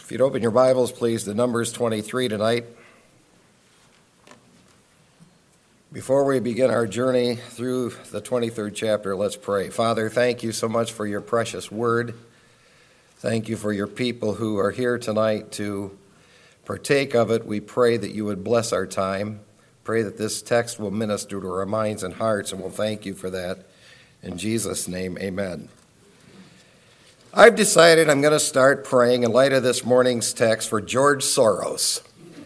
If you'd open your Bibles, please, to Numbers 23 tonight. Before we begin our journey through the 23rd chapter, let's pray. Father, thank you so much for your precious word. Thank you for your people who are here tonight to partake of it. We pray that you would bless our time. Pray that this text will minister to our minds and hearts, and we'll thank you for that. In Jesus' name, amen. I've decided I'm going to start praying in light of this morning's text for George Soros.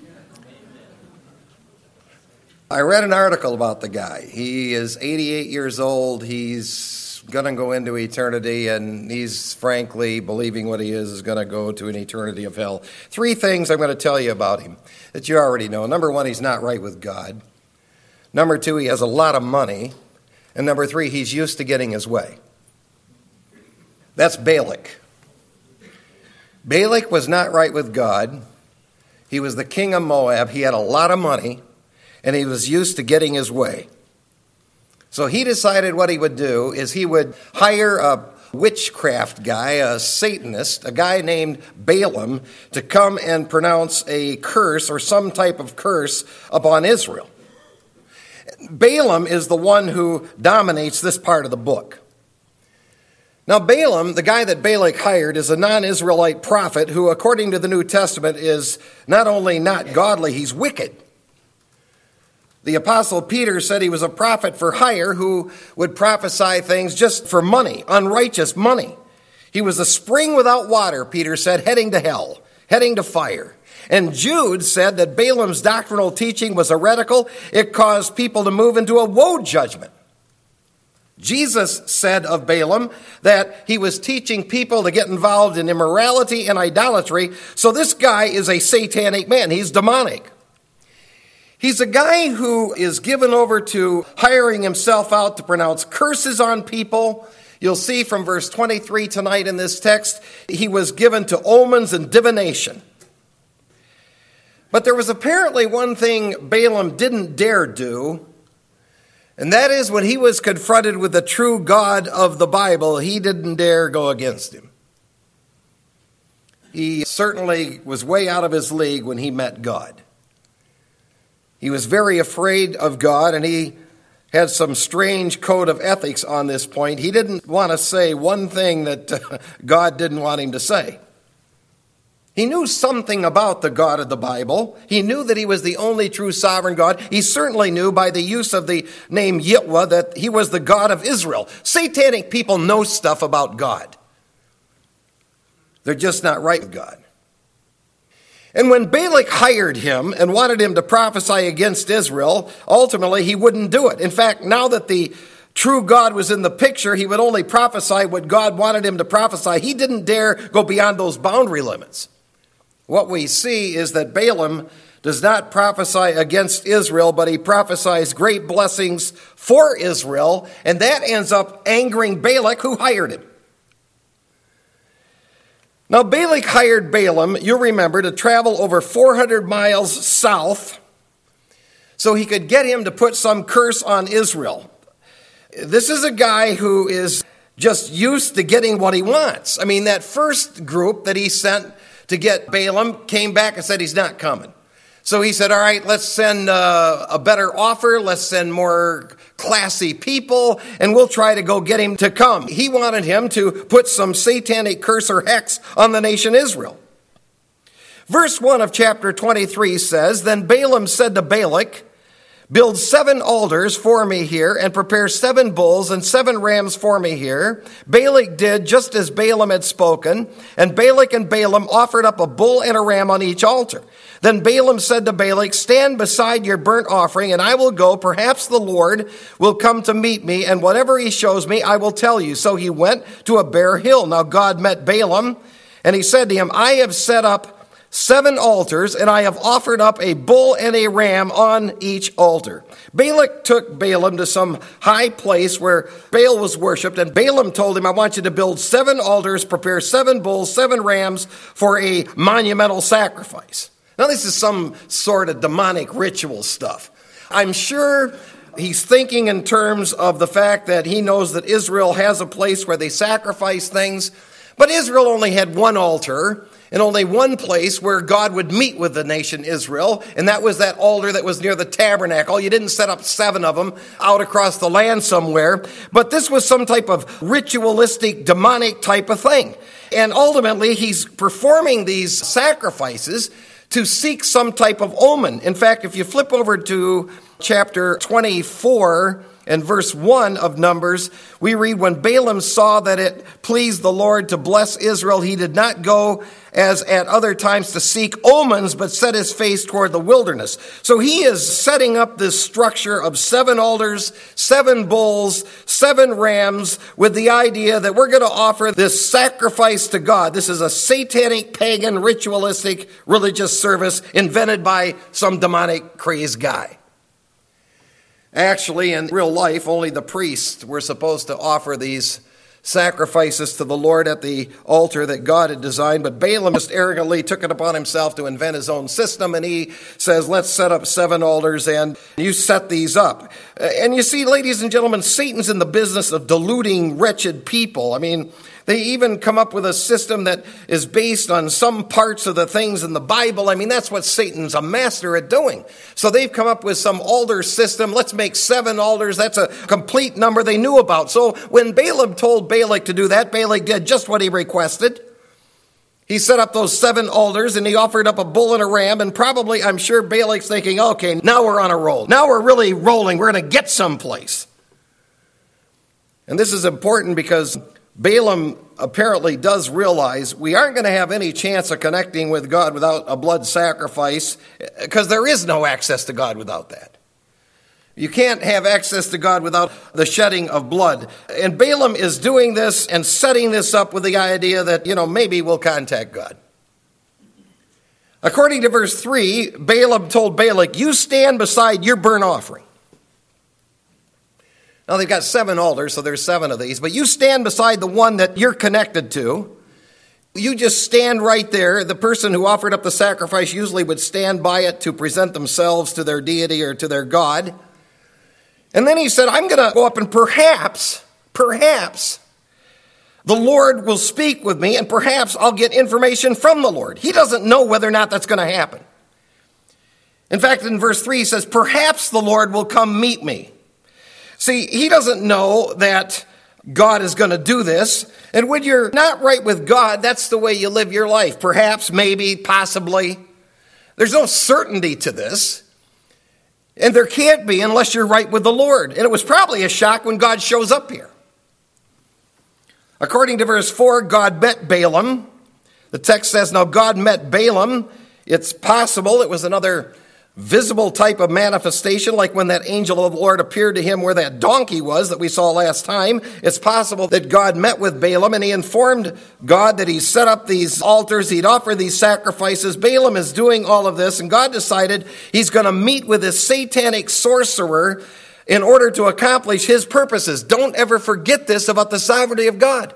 I read an article about the guy. He is 88 years old. He's going to go into eternity, and he's frankly believing what he is going to go to an eternity of hell. 3 things I'm going to tell you about him that you already know. Number 1, he's not right with God. Number 2, he has a lot of money. And number 3, he's used to getting his way. That's Balak. Balak was not right with God. He was the king of Moab. He had a lot of money, and he was used to getting his way. So he decided what he would do is he would hire a witchcraft guy, a Satanist, a guy named Balaam, to come and pronounce a curse or some type of curse upon Israel. Balaam is the one who dominates this part of the book. Now, Balaam, the guy that Balak hired, is a non-Israelite prophet who, according to the New Testament, is not only not godly, he's wicked. The Apostle Peter said he was a prophet for hire who would prophesy things just for money, unrighteous money. He was a spring without water, Peter said, heading to hell, heading to fire. And Jude said that Balaam's doctrinal teaching was heretical. It caused people to move into a woe judgment. Jesus said of Balaam that he was teaching people to get involved in immorality and idolatry. So this guy is a satanic man. He's demonic. He's a guy who is given over to hiring himself out to pronounce curses on people. You'll see from verse 23 tonight in this text, he was given to omens and divination. But there was apparently one thing Balaam didn't dare do, and that is when he was confronted with the true God of the Bible, he didn't dare go against him. He certainly was way out of his league when he met God. He was very afraid of God, and he had some strange code of ethics on this point. He didn't want to say one thing that God didn't want him to say. He knew something about the God of the Bible. He knew that he was the only true sovereign God. He certainly knew by the use of the name Yitwa that he was the God of Israel. Satanic people know stuff about God. They're just not right with God. And when Balak hired him and wanted him to prophesy against Israel, ultimately he wouldn't do it. In fact, now that the true God was in the picture, he would only prophesy what God wanted him to prophesy. He didn't dare go beyond those boundary limits. What we see is that Balaam does not prophesy against Israel, but he prophesies great blessings for Israel, and that ends up angering Balak, who hired him. Now, Balak hired Balaam, you remember, to travel over 400 miles south so he could get him to put some curse on Israel. This is a guy who is just used to getting what he wants. I mean, that first group that he sent to get Balaam came back and said he's not coming. So he said, all right, let's send a better offer. Let's send more classy people, and we'll try to go get him to come. He wanted him to put some satanic curse or hex on the nation Israel. Verse 1 of chapter 23 says, Then Balaam said to Balak, Build 7 altars for me here, and prepare 7 bulls and 7 rams for me here. Balak did just as Balaam had spoken, and Balak and Balaam offered up a bull and a ram on each altar. Then Balaam said to Balak, Stand beside your burnt offering, and I will go. Perhaps the Lord will come to meet me, and whatever he shows me, I will tell you. So he went to a bare hill. Now God met Balaam, and he said to him, I have set up 7 altars, and I have offered up a bull and a ram on each altar. Balak took Balaam to some high place where Baal was worshipped, and Balaam told him, I want you to build 7 altars, prepare 7 bulls, 7 rams for a monumental sacrifice. Now, this is some sort of demonic ritual stuff. I'm sure he's thinking in terms of the fact that he knows that Israel has a place where they sacrifice things, but Israel only had one altar, and only one place where God would meet with the nation Israel, and that was that altar that was near the tabernacle. You didn't set up 7 of them out across the land somewhere, but this was some type of ritualistic, demonic type of thing. And ultimately, he's performing these sacrifices to seek some type of omen. In fact, if you flip over to chapter 24 and verse 1 of Numbers, we read, when Balaam saw that it pleased the Lord to bless Israel, he did not go as at other times to seek omens, but set his face toward the wilderness. So he is setting up this structure of 7 altars, 7 bulls, 7 rams, with the idea that we're going to offer this sacrifice to God. This is a satanic, pagan, ritualistic, religious service invented by some demonic, crazed guy. Actually, in real life, only the priests were supposed to offer these sacrifices to the Lord at the altar that God had designed. But Balaam just arrogantly took it upon himself to invent his own system. And he says, let's set up 7 altars and you set these up. And you see, ladies and gentlemen, Satan's in the business of deluding wretched people. I mean, they even come up with a system that is based on some parts of the things in the Bible. I mean, that's what Satan's a master at doing. So they've come up with some altar system. Let's make 7 altars. That's a complete number they knew about. So when Balaam told Balak to do that, Balak did just what he requested. He set up those 7 altars and he offered up a bull and a ram. And probably, I'm sure Balak's thinking, okay, now we're on a roll. Now we're really rolling. We're going to get someplace. And this is important because Balaam apparently does realize we aren't going to have any chance of connecting with God without a blood sacrifice, because there is no access to God without that. You can't have access to God without the shedding of blood. And Balaam is doing this and setting this up with the idea that, maybe we'll contact God. According to verse 3, Balaam told Balak, you stand beside your burnt offering. Now, they've got 7 altars, so there's 7 of these. But you stand beside the one that you're connected to. You just stand right there. The person who offered up the sacrifice usually would stand by it to present themselves to their deity or to their God. And then he said, I'm going to go up and perhaps, the Lord will speak with me, and perhaps I'll get information from the Lord. He doesn't know whether or not that's going to happen. In fact, in verse 3, he says, perhaps the Lord will come meet me. See, he doesn't know that God is going to do this. And when you're not right with God, that's the way you live your life. Perhaps, maybe, possibly. There's no certainty to this. And there can't be unless you're right with the Lord. And it was probably a shock when God shows up here. According to verse 4, God met Balaam. The text says, now God met Balaam. It's possible it was another visible type of manifestation, like when that angel of the Lord appeared to him where that donkey was that we saw last time. It's possible that God met with Balaam and he informed God that he set up these altars, he'd offer these sacrifices. Balaam is doing all of this, and God decided he's going to meet with this satanic sorcerer in order to accomplish his purposes. Don't ever forget this about the sovereignty of God.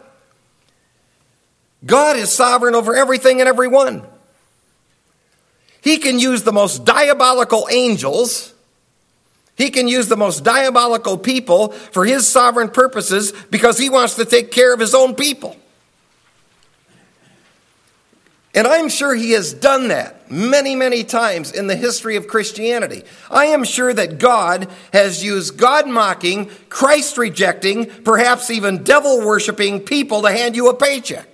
God is sovereign over everything and everyone. He can use the most diabolical angels. He can use the most diabolical people for his sovereign purposes because he wants to take care of his own people. And I'm sure he has done that many, many times in the history of Christianity. I am sure that God has used God-mocking, Christ-rejecting, perhaps even devil-worshiping people to hand you a paycheck.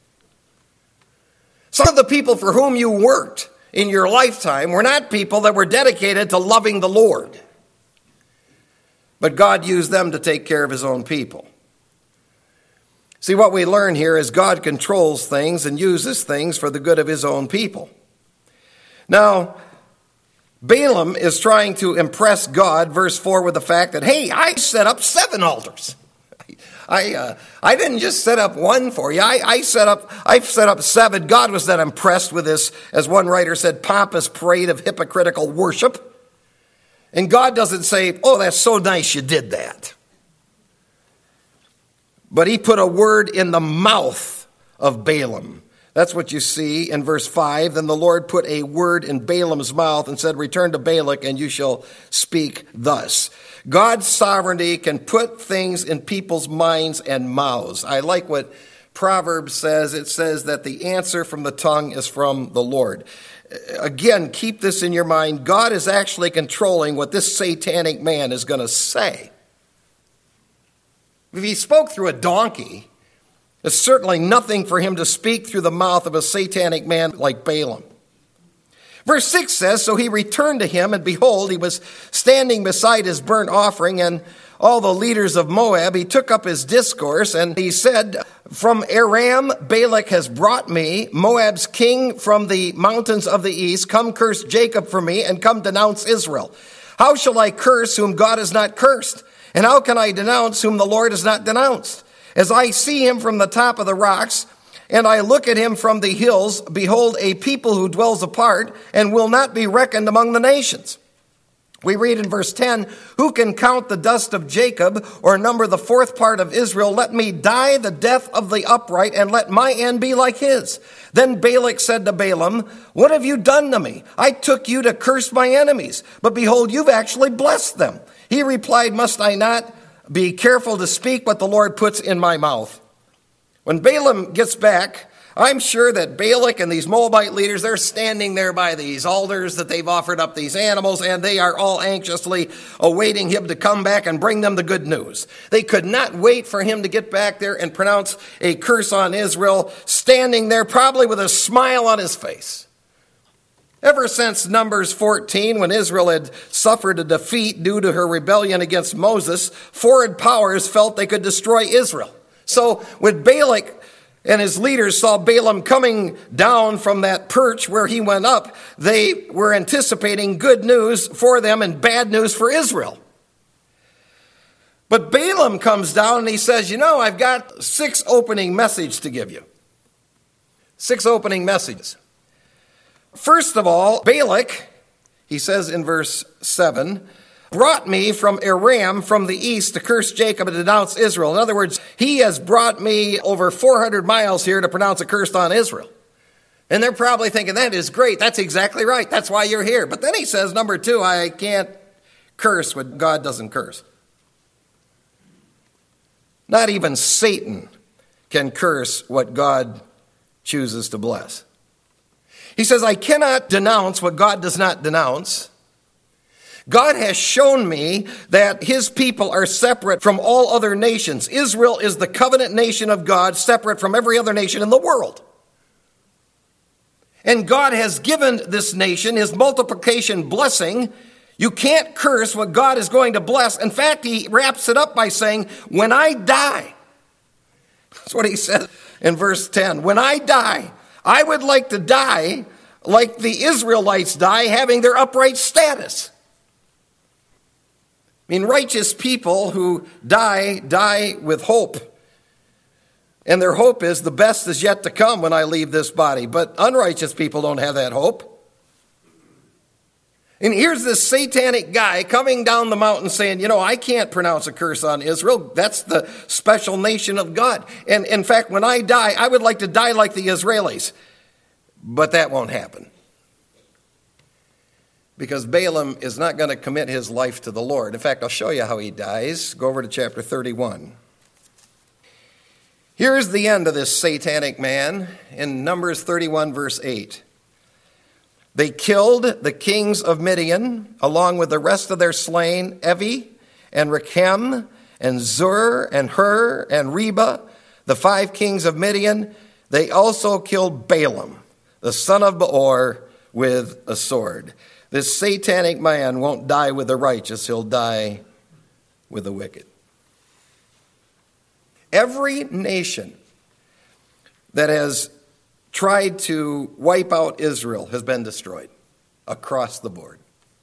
Some of the people for whom you worked in your lifetime were not people that were dedicated to loving the Lord. But God used them to take care of his own people. See, what we learn here is God controls things and uses things for the good of his own people. Now, Balaam is trying to impress God, verse 4, with the fact that, hey, I set up 7 altars. I didn't just set up 1 for you. I've set up 7. God was that impressed with this, as one writer said, pompous parade of hypocritical worship. And God doesn't say, oh, that's so nice you did that. But he put a word in the mouth of Balaam. That's what you see in verse 5. Then the Lord put a word in Balaam's mouth and said, return to Balak and you shall speak thus. God's sovereignty can put things in people's minds and mouths. I like what Proverbs says, it says that the answer from the tongue is from the Lord. Again, keep this in your mind. God is actually controlling what this satanic man is going to say. If he spoke through a donkey, there's certainly nothing for him to speak through the mouth of a satanic man like Balaam. Verse 6 says, so he returned to him, and behold, he was standing beside his burnt offering, and all the leaders of Moab. He took up his discourse, and he said, from Aram, Balak has brought me, Moab's king from the mountains of the east. Come curse Jacob for me, and come denounce Israel. How shall I curse whom God has not cursed? And how can I denounce whom the Lord has not denounced? As I see him from the top of the rocks, and I look at him from the hills, behold, a people who dwells apart, and will not be reckoned among the nations. We read in verse 10, who can count the dust of Jacob, or number the fourth part of Israel? Let me die the death of the upright, and let my end be like his. Then Balak said to Balaam, what have you done to me? I took you to curse my enemies, but behold, you've actually blessed them. He replied, must I not be careful to speak what the Lord puts in my mouth? When Balaam gets back, I'm sure that Balak and these Moabite leaders, they're standing there by these altars that they've offered up these animals, and they are all anxiously awaiting him to come back and bring them the good news. They could not wait for him to get back there and pronounce a curse on Israel, standing there probably with a smile on his face. Ever since Numbers 14, when Israel had suffered a defeat due to her rebellion against Moses, foreign powers felt they could destroy Israel. So when Balak and his leaders saw Balaam coming down from that perch where he went up, they were anticipating good news for them and bad news for Israel. But Balaam comes down and he says, I've got 6 opening messages to give you. 6 opening messages. First of all, Balak, he says in verse 7, brought me from Aram from the east to curse Jacob and denounce Israel. In other words, he has brought me over 400 miles here to pronounce a curse on Israel. And they're probably thinking, that is great. That's exactly right. That's why you're here. But then he says, number 2, I can't curse what God doesn't curse. Not even Satan can curse what God chooses to bless. He says, I cannot denounce what God does not denounce. God has shown me that his people are separate from all other nations. Israel is the covenant nation of God, separate from every other nation in the world. And God has given this nation his multiplication blessing. You can't curse what God is going to bless. In fact, he wraps it up by saying, when I die, that's what he says in verse 10, when I die, I would like to die like the Israelites die, having their upright status. I mean, righteous people who die with hope. And their hope is the best is yet to come when I leave this body. But unrighteous people don't have that hope. And here's this satanic guy coming down the mountain saying, I can't pronounce a curse on Israel. That's the special nation of God. And in fact, when I die, I would like to die like the Israelis. But that won't happen. Because Balaam is not going to commit his life to the Lord. In fact, I'll show you how he dies. Go over to chapter 31. Here's the end of this satanic man in Numbers 31, verse 8. They killed the kings of Midian, along with the rest of their slain, Evi and Rechem and Zur and Hur and Reba, the 5 kings of Midian. They also killed Balaam, the son of Beor, with a sword. This satanic man won't die with the righteous, he'll die with the wicked. Every nation that has tried to wipe out Israel has been destroyed across the board.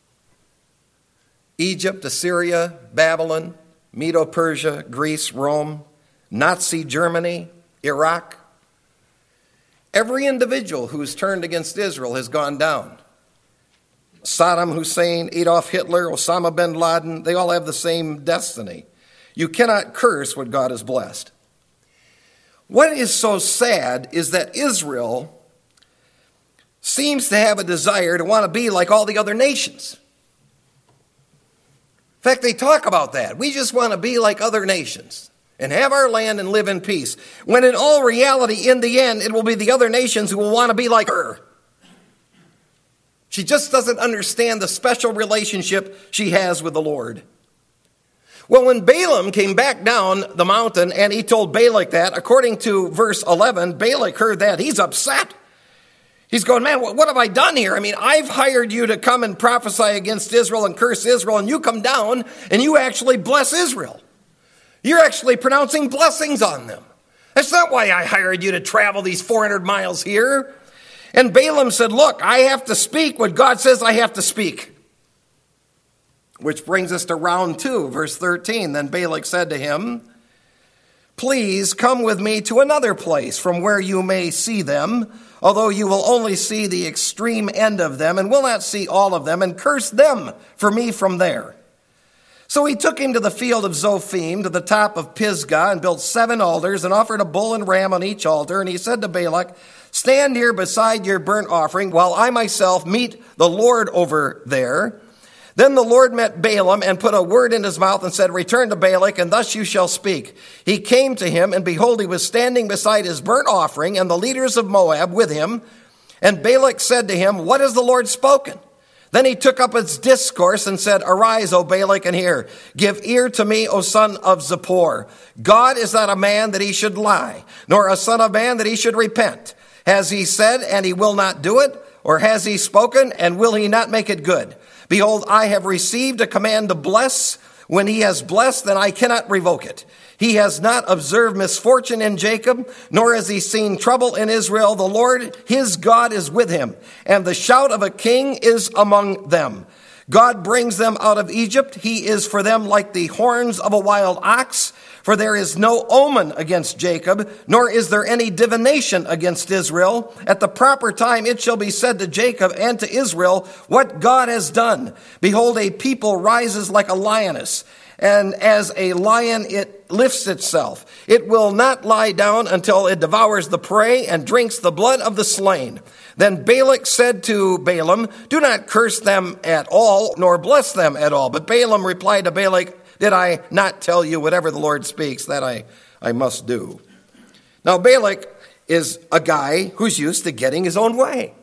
Egypt, Assyria, Babylon, Medo-Persia, Greece, Rome, Nazi Germany, Iraq. Every individual who's turned against Israel has gone down. Saddam Hussein, Adolf Hitler, Osama bin Laden, they all have the same destiny. You cannot curse what God has blessed. What is so sad is that Israel seems to have a desire to want to be like all the other nations. In fact, they talk about that. We just want to be like other nations. and have our land and live in peace. When in all reality, in the end, it will be the other nations who will want to be like her. She just doesn't understand the special relationship she has with the Lord. Well, when Balaam came back down the mountain and he told Balak that, according to verse 11, Balak heard that. He's upset. He's going, man, what have I done here? I mean, I've hired you to come and prophesy against Israel and curse Israel, and you come down and you actually bless Israel. You're actually pronouncing blessings on them. That's not why I hired you to travel these 400 miles here. And Balaam said, look, I have to speak what God says I have to speak. Which brings us to round 2, verse 13. Then Balak said to him, please come with me to another place from where you may see them, although you will only see the extreme end of them and will not see all of them, and curse them for me from there. So he took him to the field of Zophim, to the top of Pisgah, and built 7 altars, and offered a bull and ram on each altar. And he said to Balak, stand here beside your burnt offering, while I myself meet the Lord over there. Then the Lord met Balaam and put a word in his mouth and said, return to Balak, and thus you shall speak. He came to him, and behold, he was standing beside his burnt offering, and the leaders of Moab with him. And Balak said to him, what has the Lord spoken? Then he took up his discourse and said, arise, O Balak, and hear. Give ear to me, O son of Zippor. God is not a man that he should lie, nor a son of man that he should repent. Has he said, and he will not do it? Or has he spoken, and will he not make it good? Behold, I have received a command to bless. When he has blessed, then I cannot revoke it. He has not observed misfortune in Jacob, nor has he seen trouble in Israel. The Lord, his God, is with him, and the shout of a king is among them. God brings them out of Egypt. He is for them like the horns of a wild ox. For there is no omen against Jacob, nor is there any divination against Israel. At the proper time it shall be said to Jacob and to Israel, what God has done. Behold, a people rises like a lioness, and as a lion it lifts itself. It will not lie down until it devours the prey and drinks the blood of the slain. Then Balak said to Balaam, do not curse them at all, nor bless them at all. But Balaam replied to Balak, did I not tell you whatever the Lord speaks, that I must do? Now Balak is a guy who's used to getting his own way.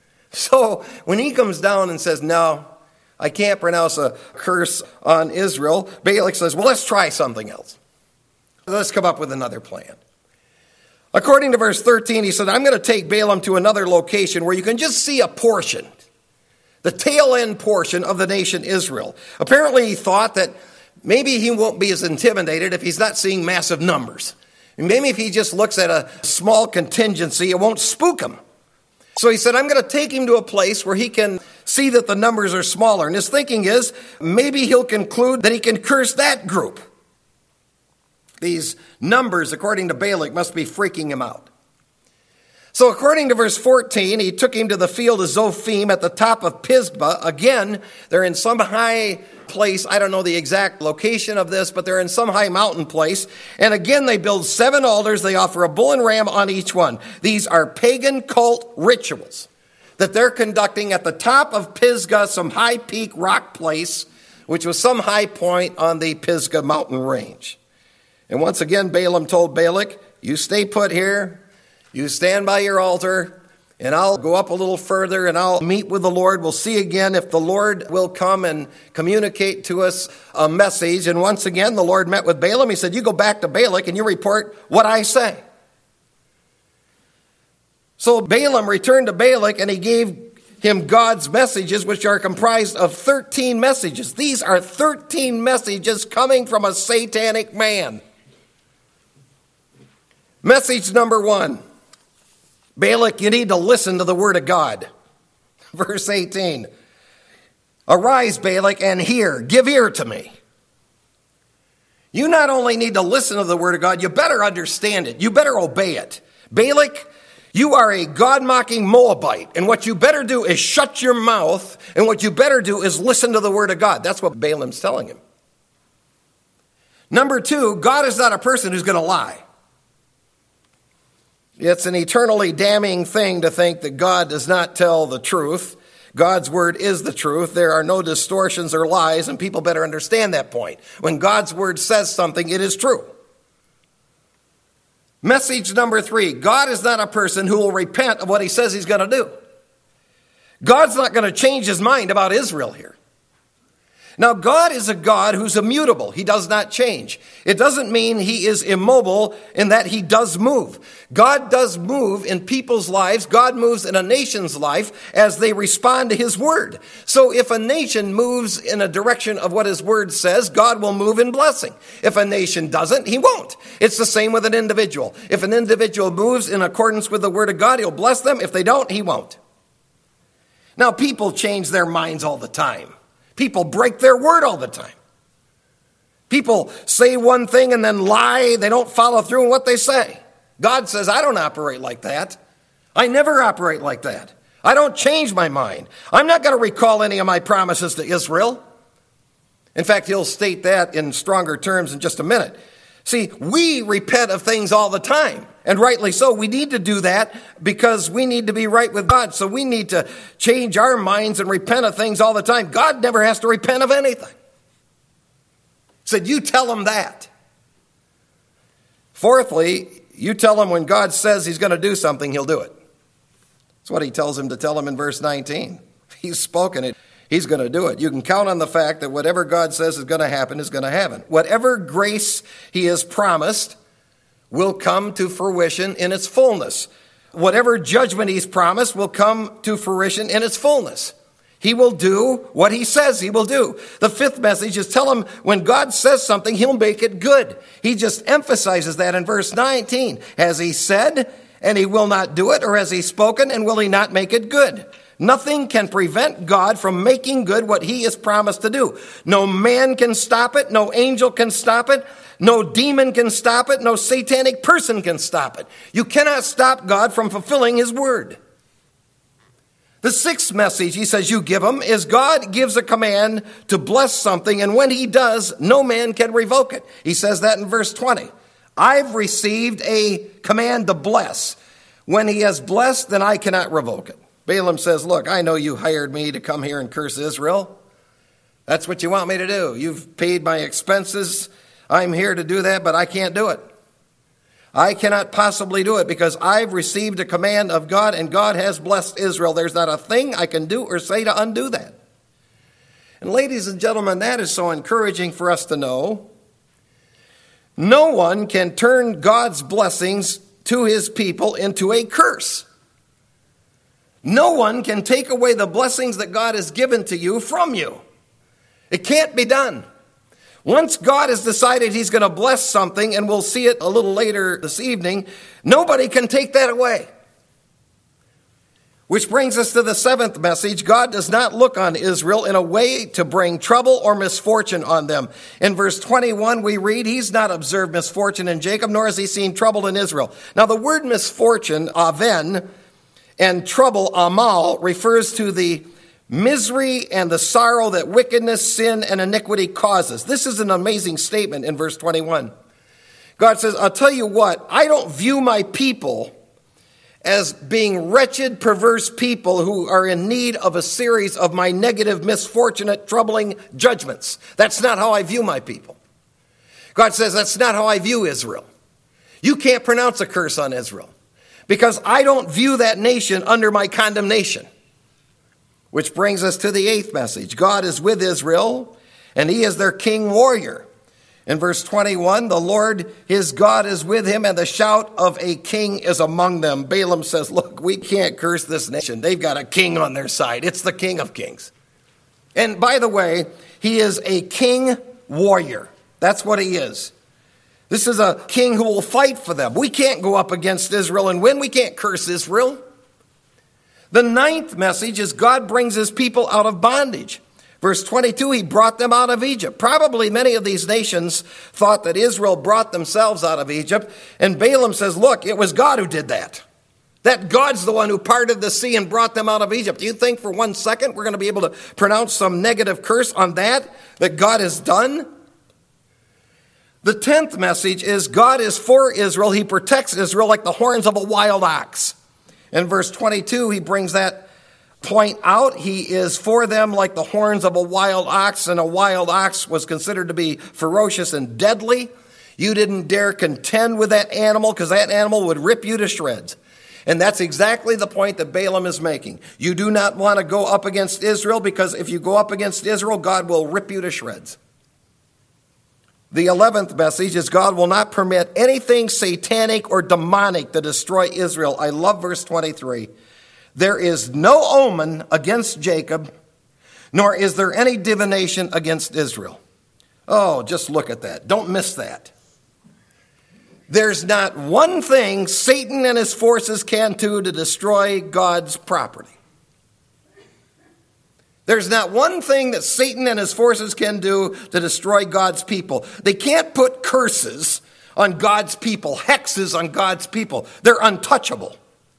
So when he comes down and says, no, I can't pronounce a curse on Israel, Balak says, well, let's try something else. Let's come up with another plan. According to verse 13, he said, I'm going to take Balaam to another location where you can just see a portion, the tail end portion of the nation Israel. Apparently he thought that maybe he won't be as intimidated if he's not seeing massive numbers. And maybe if he just looks at a small contingency, it won't spook him. So he said, I'm going to take him to a place where he can see that the numbers are smaller. And his thinking is, maybe he'll conclude that he can curse that group. These numbers, according to Balak, must be freaking him out. So according to verse 14, he took him to the field of Zophim at the top of Pisgah. Again, they're in some high place. I don't know the exact location of this, but they're in some high mountain place. And again, they build 7 altars. They offer a bull and ram on each one. These are pagan cult rituals that they're conducting at the top of Pisgah, some high peak rock place, which was some high point on the Pisgah mountain range. And once again, Balaam told Balak, you stay put here, you stand by your altar, and I'll go up a little further and I'll meet with the Lord. We'll see again if the Lord will come and communicate to us a message. And once again, the Lord met with Balaam. He said, you go back to Balak and you report what I say. So Balaam returned to Balak and he gave him God's messages, which are comprised of 13 messages. These are 13 messages coming from a satanic man. Message number 1. Balak, you need to listen to the word of God. Verse 18. Arise, Balak, and hear. Give ear to me. You not only need to listen to the word of God, you better understand it. You better obey it. Balak, you are a God-mocking Moabite, and what you better do is shut your mouth, and what you better do is listen to the word of God. That's what Balaam's telling him. Number 2, God is not a person who's going to lie. It's an eternally damning thing to think that God does not tell the truth. God's word is the truth. There are no distortions or lies, and people better understand that point. When God's word says something, it is true. Message number 3, God is not a person who will repent of what he says he's going to do. God's not going to change his mind about Israel here. Now, God is a God who's immutable. He does not change. It doesn't mean he is immobile in that he does move. God does move in people's lives. God moves in a nation's life as they respond to his word. So if a nation moves in a direction of what his word says, God will move in blessing. If a nation doesn't, he won't. It's the same with an individual. If an individual moves in accordance with the word of God, he'll bless them. If they don't, he won't. Now, people change their minds all the time. People break their word all the time. People say one thing and then lie. They don't follow through in what they say. God says, I don't operate like that. I never operate like that. I don't change my mind. I'm not going to recall any of my promises to Israel. In fact, he'll state that in stronger terms in just a minute. See, we repent of things all the time, and rightly so. We need to do that because we need to be right with God. So we need to change our minds and repent of things all the time. God never has to repent of anything. He said, you tell him that. Fourthly, you tell him when God says he's going to do something, he'll do it. That's what he tells him to tell him in verse 19. He's spoken it. He's going to do it. You can count on the fact that whatever God says is going to happen is going to happen. Whatever grace he has promised will come to fruition in its fullness. Whatever judgment he's promised will come to fruition in its fullness. He will do what he says he will do. The fifth message is tell him when God says something, he'll make it good. He just emphasizes that in verse 19. Has he said and he will not do it, or has he spoken and will he not make it good? Nothing can prevent God from making good what he has promised to do. No man can stop it. No angel can stop it. No demon can stop it. No satanic person can stop it. You cannot stop God from fulfilling his word. The sixth message he says you give him is God gives a command to bless something, and when he does, no man can revoke it. He says that in verse 20. I've received a command to bless. When he has blessed, then I cannot revoke it. Balaam says, look, I know you hired me to come here and curse Israel. That's what you want me to do. You've paid my expenses. I'm here to do that, but I can't do it. I cannot possibly do it because I've received a command of God and God has blessed Israel. There's not a thing I can do or say to undo that. And ladies and gentlemen, that is so encouraging for us to know. No one can turn God's blessings to his people into a curse. No one can take away the blessings that God has given to you from you. It can't be done. Once God has decided he's going to bless something, and we'll see it a little later this evening, nobody can take that away. Which brings us to the seventh message. God does not look on Israel in a way to bring trouble or misfortune on them. In verse 21, we read, he's not observed misfortune in Jacob, nor has he seen trouble in Israel. Now, the word misfortune, aven, and trouble, amal, refers to the misery and the sorrow that wickedness, sin, and iniquity causes. This is an amazing statement in verse 21. God says, I'll tell you what, I don't view my people as being wretched, perverse people who are in need of a series of my negative, misfortunate, troubling judgments. That's not how I view my people. God says, that's not how I view Israel. You can't pronounce a curse on Israel, because I don't view that nation under my condemnation. Which brings us to the eighth message. God is with Israel, and he is their king warrior. In verse 21, the Lord his God is with him, and the shout of a king is among them. Balaam says, look, we can't curse this nation. They've got a king on their side. It's the King of Kings. And by the way, he is a king warrior. That's what he is. This is a king who will fight for them. We can't go up against Israel and win. We can't curse Israel. The ninth message is God brings his people out of bondage. Verse 22, he brought them out of Egypt. Probably many of these nations thought that Israel brought themselves out of Egypt. And Balaam says, look, it was God who did that. That God's the one who parted the sea and brought them out of Egypt. Do you think for 1 second we're going to be able to pronounce some negative curse on that God has done? The 10th message is God is for Israel. He protects Israel like the horns of a wild ox. In verse 22, he brings that point out. He is for them like the horns of a wild ox, and a wild ox was considered to be ferocious and deadly. You didn't dare contend with that animal because that animal would rip you to shreds. And that's exactly the point that Balaam is making. You do not want to go up against Israel because if you go up against Israel, God will rip you to shreds. The 11th message is God will not permit anything satanic or demonic to destroy Israel. I love verse 23. There is no omen against Jacob, nor is there any divination against Israel. Oh, just look at that. Don't miss that. There's not one thing Satan and his forces can do to destroy God's property. There's not one thing that Satan and his forces can do to destroy God's people. They can't put curses on God's people, hexes on God's people. They're untouchable.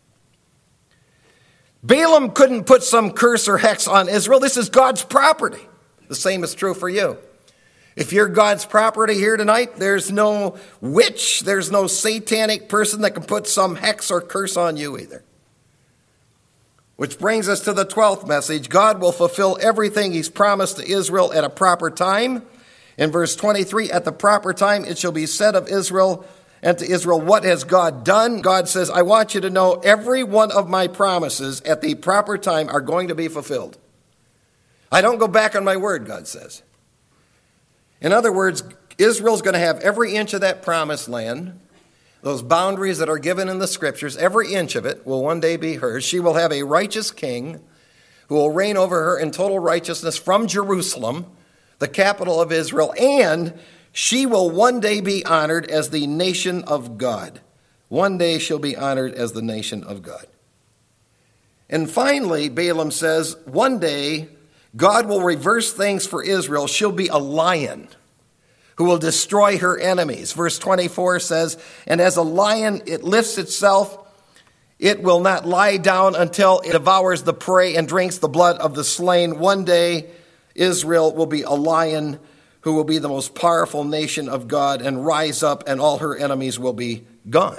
Balaam couldn't put some curse or hex on Israel. This is God's property. The same is true for you. If you're God's property here tonight, there's no witch, there's no satanic person that can put some hex or curse on you either. Which brings us to the 12th message. God will fulfill everything he's promised to Israel at a proper time. In verse 23, at the proper time it shall be said of Israel and to Israel, what has God done? God says, I want you to know every one of my promises at the proper time are going to be fulfilled. I don't go back on my word, God says. In other words, Israel's going to have every inch of that promised land. Those boundaries that are given in the scriptures, every inch of it will one day be hers. She will have a righteous king who will reign over her in total righteousness from Jerusalem, the capital of Israel, and she will one day be honored as the nation of God. One day she'll be honored as the nation of God. And finally, Balaam says, one day God will reverse things for Israel. She'll be a lion who will destroy her enemies. Verse 24 says, and as a lion it lifts itself, it will not lie down until it devours the prey and drinks the blood of the slain. One day Israel will be a lion who will be the most powerful nation of God and rise up, and all her enemies will be gone.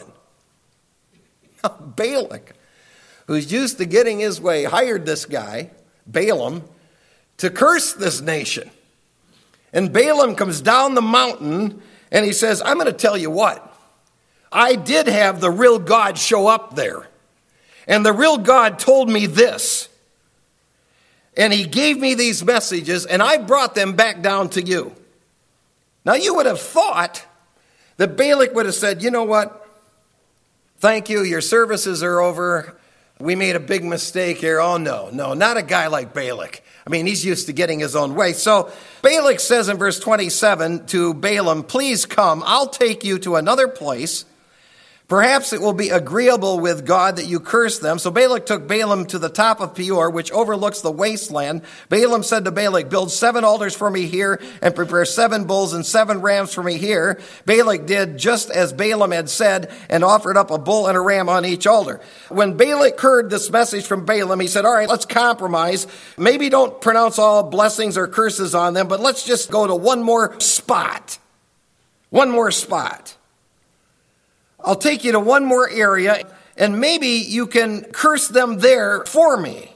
Balak, who's used to getting his way, hired this guy, Balaam, to curse this nation. And Balaam comes down the mountain and he says, I'm going to tell you what. I did have the real God show up there. And the real God told me this. And he gave me these messages and I brought them back down to you. Now you would have thought that Balak would have said, you know what? Thank you. Your services are over. We made a big mistake here. Oh, no, not a guy like Balak. I mean, he's used to getting his own way. So Balak says in verse 27 to Balaam, please come, I'll take you to another place. Perhaps it will be agreeable with God that you curse them. So Balak took Balaam to the top of Peor, which overlooks the wasteland. Balaam said to Balak, build 7 altars for me here and prepare 7 bulls and 7 rams for me here. Balak did just as Balaam had said and offered up a bull and a ram on each altar. When Balak heard this message from Balaam, he said, all right, let's compromise. Maybe don't pronounce all blessings or curses on them, but let's just go to one more spot. One more spot. I'll take you to one more area, and maybe you can curse them there for me.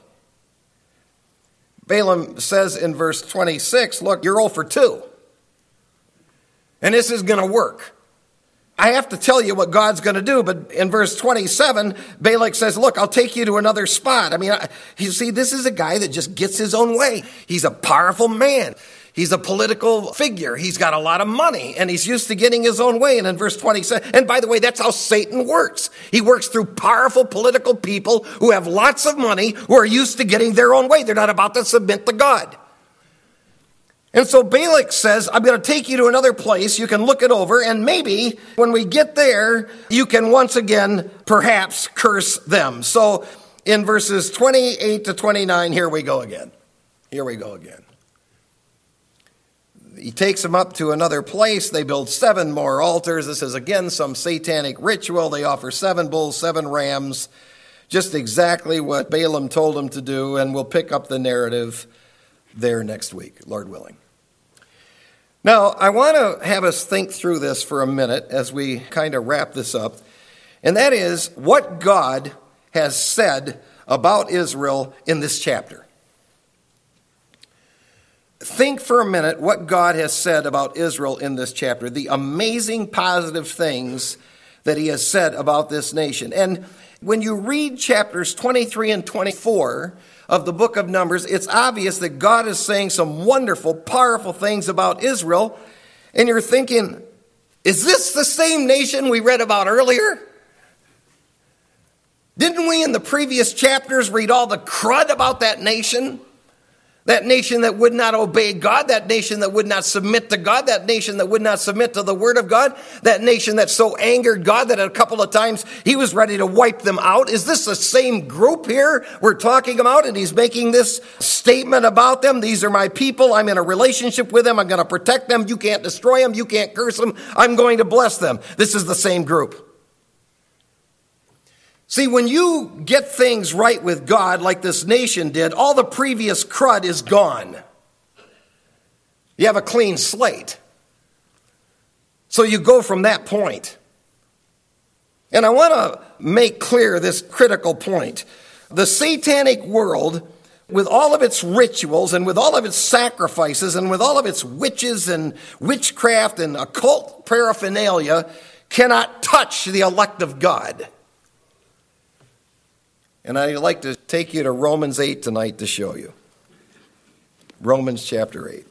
Balaam says in verse 26, look, you're 0 for 2. And this is going to work. I have to tell you what God's going to do, but in verse 27, Balak says, look, I'll take you to another spot. I mean, you see, this is a guy that just gets his own way. He's a powerful man. He's a political figure. He's got a lot of money, and he's used to getting his own way. And in verse 27, and by the way, that's how Satan works. He works through powerful political people who have lots of money, who are used to getting their own way. They're not about to submit to God. And so Balak says, I'm going to take you to another place. You can look it over, and maybe when we get there, you can once again perhaps curse them. So in verses 28 to 29, here we go again. He takes them up to another place. They build 7 more altars. This is, again, some satanic ritual. They offer 7 bulls, 7 rams, just exactly what Balaam told them to do, and we'll pick up the narrative there next week, Lord willing. Now, I want to have us think through this for a minute as we kind of wrap this up, and that is what God has said about Israel in this chapter. think for a minute what God has said about Israel in this chapter, the amazing positive things that he has said about this nation. And when you read chapters 23 and 24 of the book of Numbers, it's obvious that God is saying some wonderful, powerful things about Israel. And you're thinking, is this the same nation we read about earlier? Didn't we in the previous chapters read all the crud about that nation? That nation that would not obey God, that nation that would not submit to God, that nation that would not submit to the word of God, that nation that so angered God that a couple of times he was ready to wipe them out. Is this the same group here we're talking about? And he's making this statement about them. These are my people. I'm in a relationship with them. I'm going to protect them. You can't destroy them. You can't curse them. I'm going to bless them. This is the same group. See, when you get things right with God like this nation did, all the previous crud is gone. You have a clean slate. So you go from that point. And I want to make clear this critical point. The satanic world, with all of its rituals and with all of its sacrifices and with all of its witches and witchcraft and occult paraphernalia, cannot touch the elect of God. And I'd like to take you to Romans 8 tonight to show you. Romans chapter 8.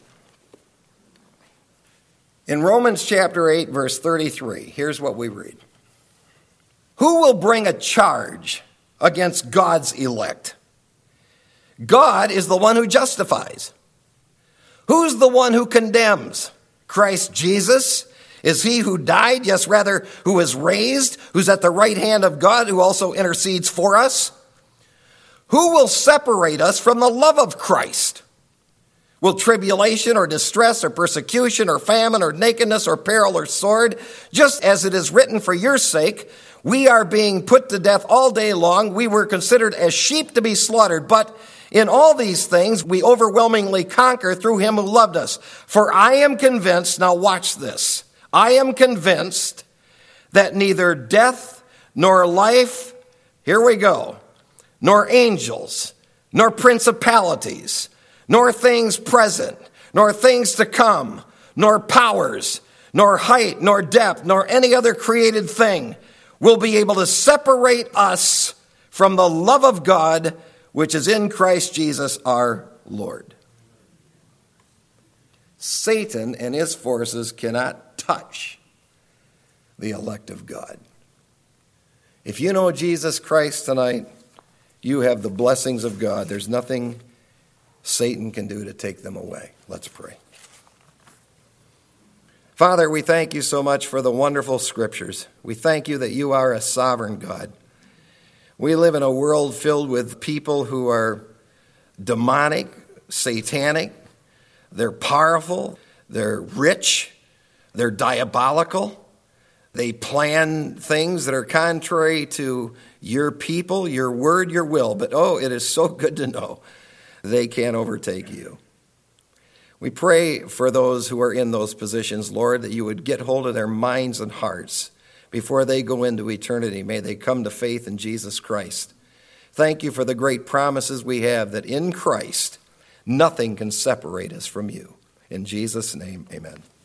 In Romans chapter 8, verse 33, here's what we read. Who will bring a charge against God's elect? God is the one who justifies. Who's the one who condemns? Christ Jesus is he who died, yes, rather, who is raised, who's at the right hand of God, who also intercedes for us. Who will separate us from the love of Christ? Will tribulation or distress or persecution or famine or nakedness or peril or sword? Just as it is written, for your sake, we are being put to death all day long. We were considered as sheep to be slaughtered. But in all these things, we overwhelmingly conquer through him who loved us. For I am convinced, now watch this, I am convinced that neither death nor life, here we go, nor angels, nor principalities, nor things present, nor things to come, nor powers, nor height, nor depth, nor any other created thing will be able to separate us from the love of God, which is in Christ Jesus our Lord. Satan and his forces cannot touch the elect of God. If you know Jesus Christ tonight, you have the blessings of God. There's nothing Satan can do to take them away. Let's pray. Father, we thank you so much for the wonderful scriptures. We thank you that you are a sovereign God. We live in a world filled with people who are demonic, satanic. They're powerful. They're rich. They're diabolical. They plan things that are contrary to your people, your word, your will. But oh, it is so good to know they can't overtake you. We pray for those who are in those positions, Lord, that you would get hold of their minds and hearts before they go into eternity. May they come to faith in Jesus Christ. Thank you for the great promises we have that in Christ, nothing can separate us from you. In Jesus' name, amen.